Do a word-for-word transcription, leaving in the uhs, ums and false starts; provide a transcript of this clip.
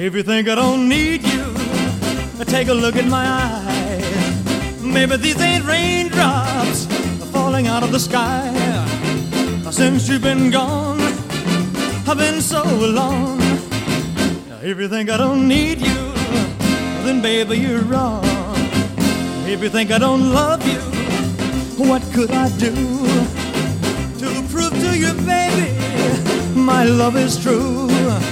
If you think I don't need you, take a look at my eyes. Maybe these ain't raindrops falling out of the sky. Since you've been gone, I've been so alone. If you think I don't need you, then baby you're wrong. If you think I don't love you, what could I do to prove to you, baby, my love is true?